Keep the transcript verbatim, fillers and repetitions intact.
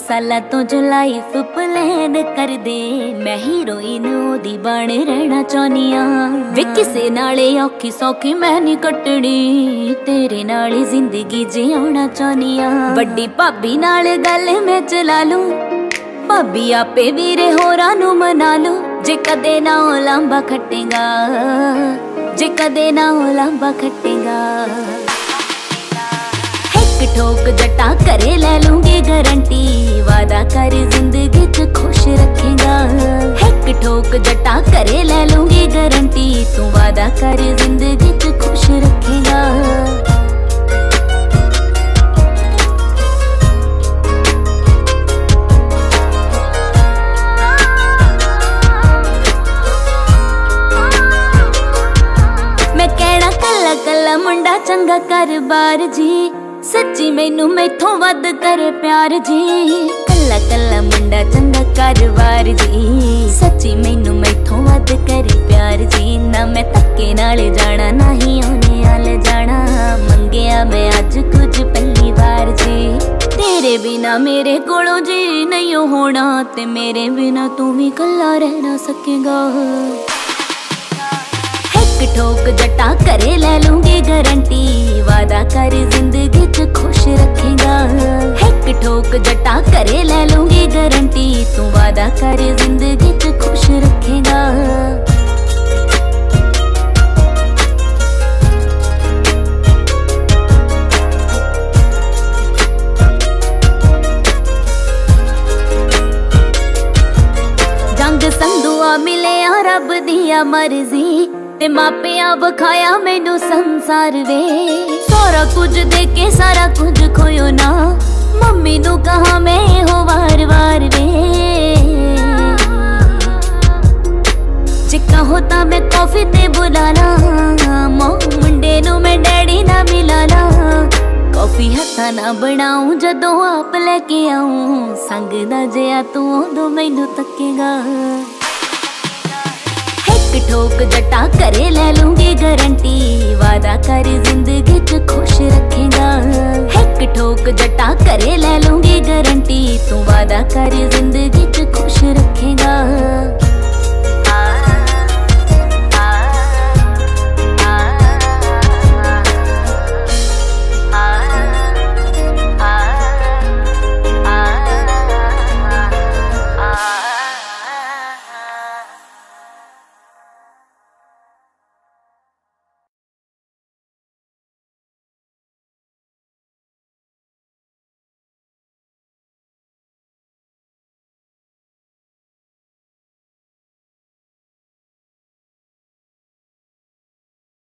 साल तो जो लाइफ प्लान कर दे, मैं हीरोइन ओदी बन रहना चाहनी आ। वे किसे नाले औखी सौखी मैं नहीं कटनी, तेरे नाल जिंदगी जियाना चाहनी आ। बड़ी भाभी नाल गल मैं चला लूं, भाभी आपे वीरे होरां नू मना लूं। जे कदे ना ओ लांबा खटेगा, जे कदे ना ओ लांबा खटेगा। एक ठोक जटा करे ले लूंगी गारंटी, वादा कर जिंदगी च खुश रखेगा। एक ठोक जटा करे ले लूंगी गारंटी, तू वादा कर जिंदगी च खुश रखेगा। कला मुंडा चंगा कर बार जी, सच्ची मैनू मैथों वध करे प्यार जी। कला कला मुंडा चंगा कर बार जी, सच्ची मैनू मैथों वध करे प्यार जी। ना मैं धक्के नाल जाना, ना ही ओने आल जाना, मंगया मैं अज कुछ पहली बार जी। तेरे बिना मेरे कोलों जी नहीं होना, ते मेरे बिना तू भी कला रह ना सकेगा। एक ठोक जटा करे ले लूंगी गारंटी, वादा कर जिंदगी च खुश रखेगा। एक ठोक जटा करे ले लूंगी गारंटी, तू वादा कर जिंदगी च खुश रखेगा। जंग संधुआ मिले रब दिया मर्जी, ते मापिया बखाया मैनू संसार वे। सारा कुछ देके सारा कुछ खोयो ना, मम्मी नू कहा मैं हो वार वार वे। जे कहो ता मैं कॉफी ते बुलाना, मुंडे नू मैं डैडी ना मिलाना। कॉफी हथा ना बनाऊं जदों आप लेके आऊं, संग दा जिया तू उदों मैनू तकेगा। एक ठोक जटा करे ले लूंगी गारंटी, वादा कर जिंदगी च खुश रखेगा। एक ठोक जटा करे ले लूंगी गारंटी, तू वादा कर जिंदगी